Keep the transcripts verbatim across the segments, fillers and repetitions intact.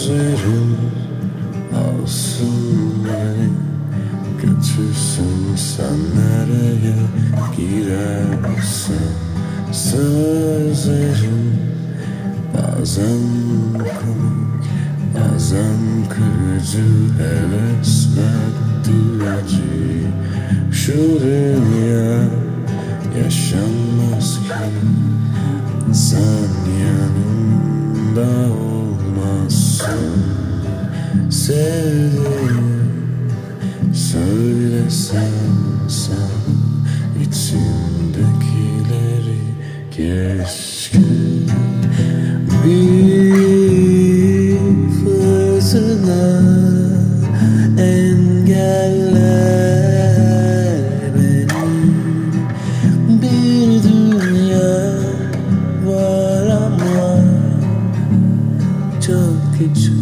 Sözlerim alsın beni, götürsün sen nereye girersen. Sözlerim bazen komik, bazen kırıcı, heves verdirci. Şu dünya yaşanmaz ki sen yanımda olmazsın. Sevdiğim söylesen sen içimdekileri, keşke bir fırtına engeller beni. Bir dünya var ama çok küçük.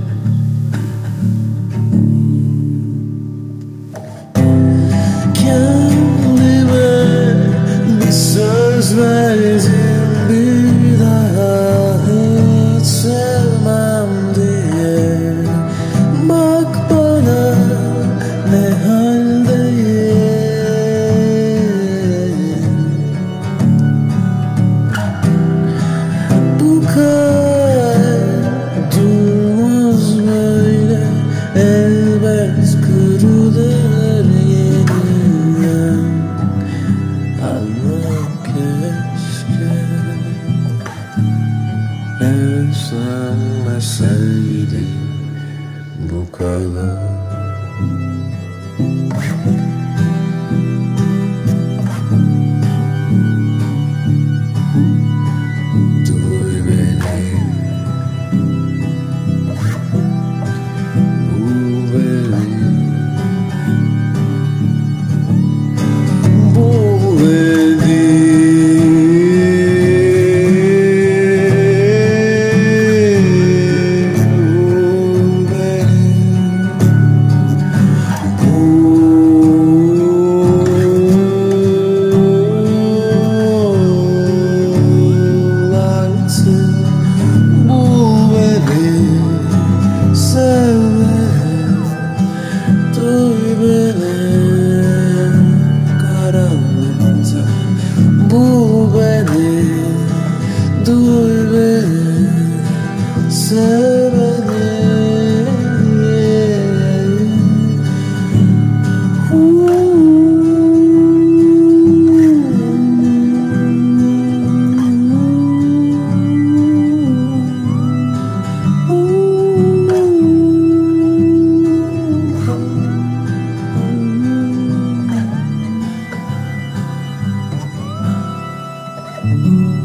Kendime bir söz verdim, bir daha hiç sevmem diye. Bak bana ne haldeyim. Bu kalp durmaz böyle, elbet kırılır yeniden. Ama keşke özlenmeseydi bu kadar. Duy beni, bu beni, bu beni, duy beni, sev beni. Ooh.